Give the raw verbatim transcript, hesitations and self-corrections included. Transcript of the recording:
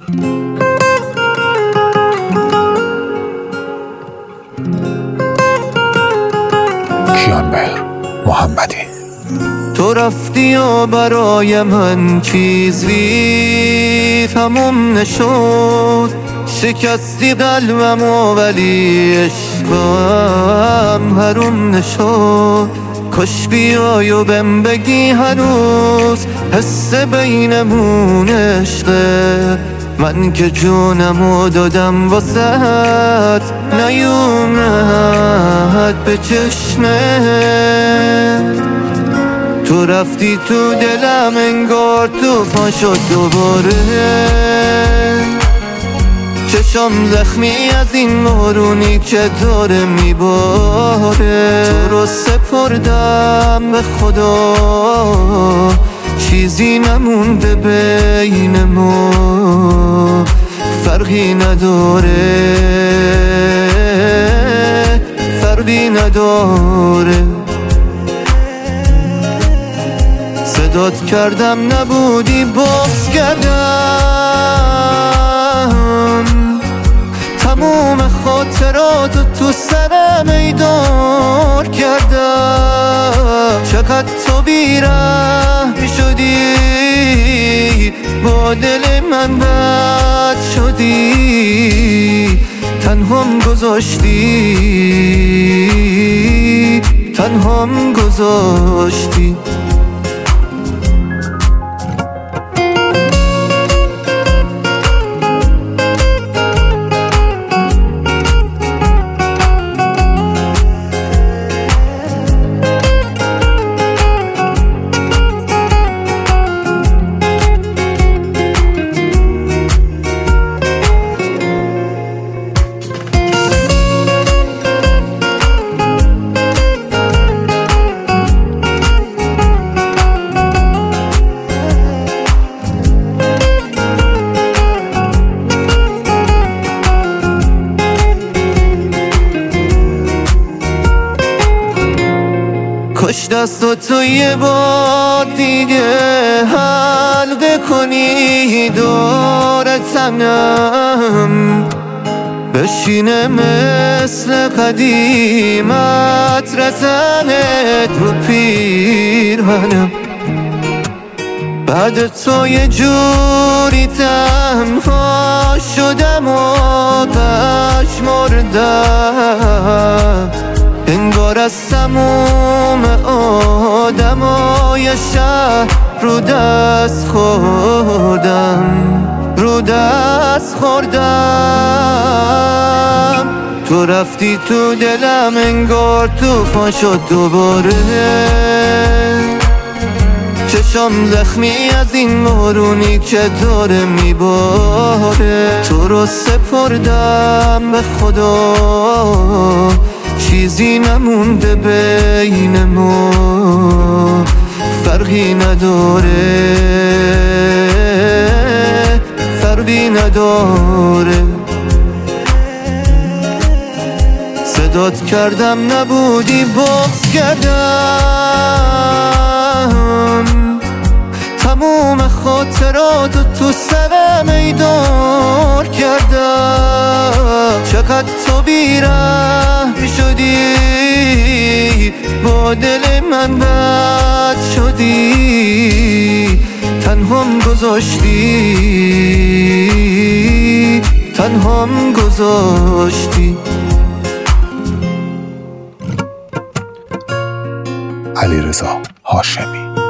کیانمهر محمدی. تو رفتی و برای من چیزی تموم نشد، شکستی قلبمو ولی عشقم حروم نشد. کاش بیای و بهم بگی هنوز حس بینمون عشقه، من که جونمو دادم واسهت نیومد به چشمه. تو رفتی تو دلم انگار طوفان شد دوباره، چشم زخمی از این بارونی که داره میباره. تو رو سپردم به خدا، چیزی نمونده بین ما، فرقی نداره فرقی نداره. صدات کردم نبودی باز کردم، تموم خاطراتو تو سرم ایدار کردم. چقدر تو بی‌رحم شدی، با دل من بد شدی، تنهام گذاشتی تنهام گذاشتی. کاش دست تو یه بار دیگه حلقه کنی دور تنم، بشینه مثل قدیمت رزنت رو پیرهنم. بعد تو یه جوری تنها شدم و پشمردم، انگار از تموم آدمای شهر رو دست خوردم رو دست خوردم. تو رفتی تو دلم انگار طوفان شد دوباره، چشم زخمی از این بارونی که داره میباره. تو رو سپردم به خدا، چیزی نمونده بین ما، فرقی نداره فرقی نداره. صدات کردم نبودی باز کردم، تموم خاطراتو تو سرم ایدار کردم. چقدر تو بی‌رحم شدی، با دل من بد شدی، تنهام گذاشتی تنهام گذاشتی. علیرضا هاشمی.